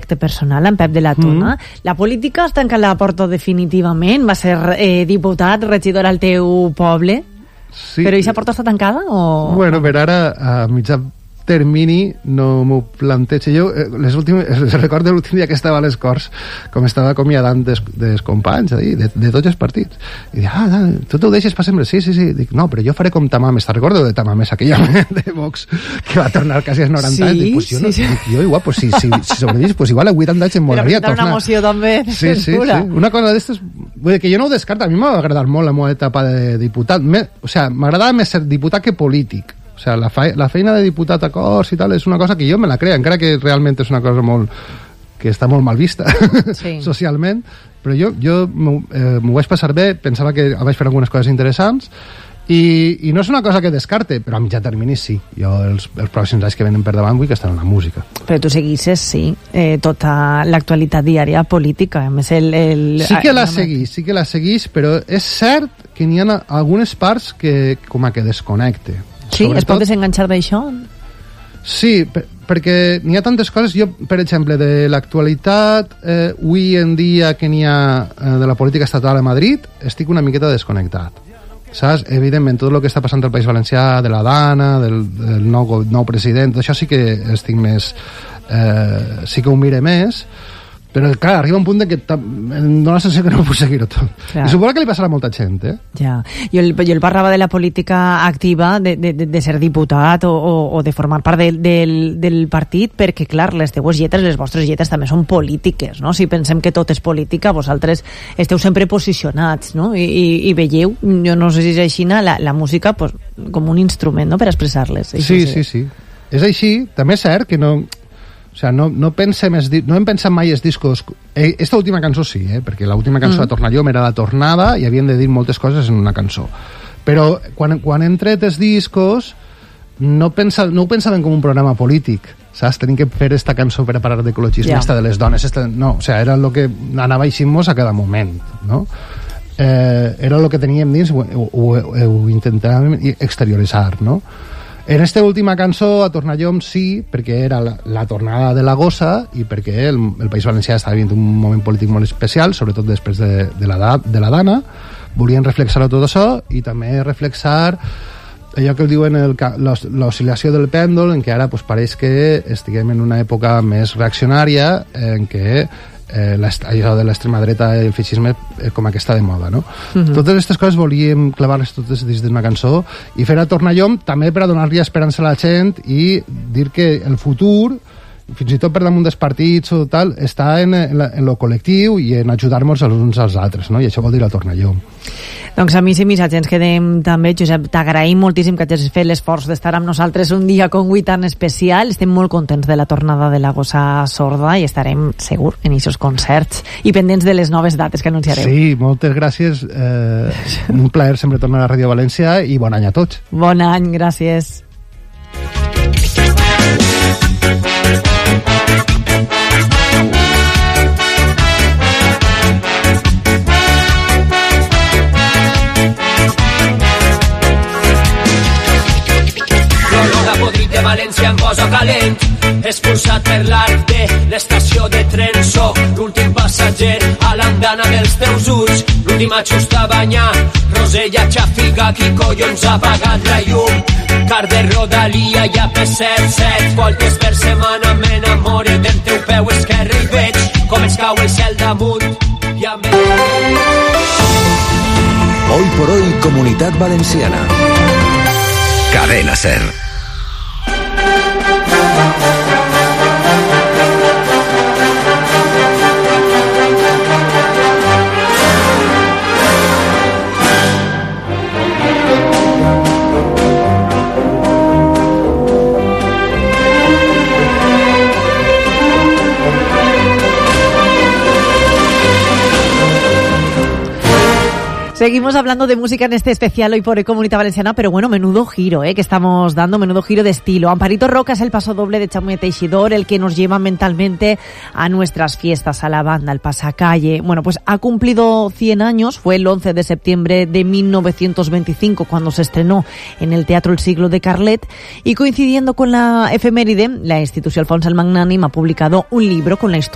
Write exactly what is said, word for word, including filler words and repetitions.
projecte personal, en Pep de la Tona. Mm. La política has tancat la porta definitivament? Va ser eh, diputat, regidor al teu poble? Sí. Però aquesta porta està tancada? O... Bueno, per ara, a mitjà termini no m'ho plantejo jo. Les últimes, recordo l'últim dia que estava a les Corts, com estava acomiadant des, des companys de, de tots els partits, i dic, ah, tu t'ho deixes per sempre? Sí, sí, sí. Dic, no, però jo faré com Tamames. Te'n recordo de Tamames, aquella de Vox que va tornar quasi als noranta sí, anys? Dic, pues jo, no, sí. dic, jo igual, pues, si, si, si sobrevius, pues igual a vuitanta anys em molaria tornar. Però una moció també de sí, sí, sí. Una cosa d'estes, vull dir que jo no ho descarto. A mi m'ha agradat molt la meva etapa de diputat. Me, o sea, m'agradava més ser diputat que polític. O sea, la, fe, la feina de diputat a Corts i tal és una cosa que jo me la creo, encara que realment és una cosa molt que està molt mal vista sí. socialment, però jo, jo m'ho eh, vaig passar bé, pensava que vaig fer algunes coses interessants i, i no és una cosa que descarte, però a mitjà termini sí. Jo els, els pròxims anys que venen per davant vull que estan en la música. Però tu seguisses, sí, eh, tota l'actualitat diària política, a més el... el sí que la seguís, sí que la seguís, però és cert que n'hi ha algunes parts que com a que desconnecte. Sí, sobretot, es pot desenganxar d'això? Sí, per, perquè n'hi ha tantes coses. Jo, per exemple, de l'actualitat, eh, avui en dia que n'hi ha eh, de la política estatal a Madrid, estic una miqueta desconnectat. Saps? Evidentment, tot el que està passant al País Valencià, de la Dana, del, del nou, nou president, això sí que estic més... Eh, sí que ho mire més, però, clar, arriba un punt de que em dóna la sensació que no puc seguir-ho tot. Clar. I suposo que li passarà a molta gent, eh? Ja. Jo, el, jo el parlava de la política activa, de, de, de ser diputat o, o, o de formar part de, del, del partit, perquè, clar, les teues lletres, les vostres lletres també són polítiques, no? Si pensem que tot és política, vosaltres esteu sempre posicionats, no? I, i, i veieu, jo no sé si és així, la, la música pues, com un instrument, no?, per expressar-les. Sí, sí, sí. És així. També és cert que no... O sea, no, no, pensem es, no hem pensat mai els discos... Eh, esta última cançó sí, eh, perquè l'última cançó mm. de Tornallom era la tornada i havien de dir moltes coses en una cançó. Però quan, quan hem tret els discos no, pensa, no ho pensàvem com un programa polític, saps? Tenim que fer esta cançó per a parar d'ecologisme, yeah. esta de les dones, esta... no, o sea, era el que anava així-mos a cada moment, no? Eh, era el que teníem dins, ho, ho, ho intentàvem exterioritzar, no? En esta última cançó, a Tornallom, sí, perquè era la, la tornada de la gossa i perquè el, el País Valencià estava vivint un moment polític molt especial, sobretot després de, de, la, de la Dana. Volien reflexar tot això i també reflexar allò que el diuen l'oscil·lació del pèndol, en què ara pues, pareix que estiguem en una època més reaccionària, en què eh, allò de l'extrema dreta i el feixisme eh, com que està de moda, no? Uh-huh. Totes aquestes coses volíem clavar-les totes dins d'una cançó i fer a Tornallom també per a donar-li esperança a la gent i dir que el futur, fins i tot per damunt dels partits o tal, està en, en, la, en lo col·lectiu i en ajudar-nos els uns als altres, no? I això vol dir a Tornallom. Doncs a mi i missatge ens quedem també, Josep, t'agraïm moltíssim que hagis fet l'esforç d'estar amb nosaltres un dia com avui tan especial. Estem molt contents de la tornada de la gossa sorda i estarem segur en aquests concerts i pendents de les noves dates que anunciareu. Sí, moltes gràcies. Eh, un plaer sempre tornar a Ràdio València i bon any a tots. Bon any, gràcies. De València em posa calent, expulsat per l'arc de l'estació de tren. Soc l'últim passatger a l'andana dels teus ulls, l'últim a just a banyar. Rosella xafiga, qui collons ha apagat la llum? Car de Rodalia hi ha P set, set voltes per setmana. M'enamore del teu peu esquerre i veig com es cau el cel damunt. I amb el... Hoy por hoy, Comunitat Valenciana. Cadena Ser. Seguimos hablando de música en este especial Hoy por Hoy Comunidad Valenciana, pero bueno, menudo giro, ¿eh? Que estamos dando, menudo giro de estilo. Amparito Roca es el paso doble de Chamuel Teixidor, el que nos lleva mentalmente a nuestras fiestas, a la banda, al pasacalle. Bueno, pues ha cumplido cien años, fue el once de septiembre de mil novecientos veinticinco cuando se estrenó en el Teatro El Siglo de Carlet, y coincidiendo con la efeméride, la institució Alfons el Magnànim ha publicado un libro con la historia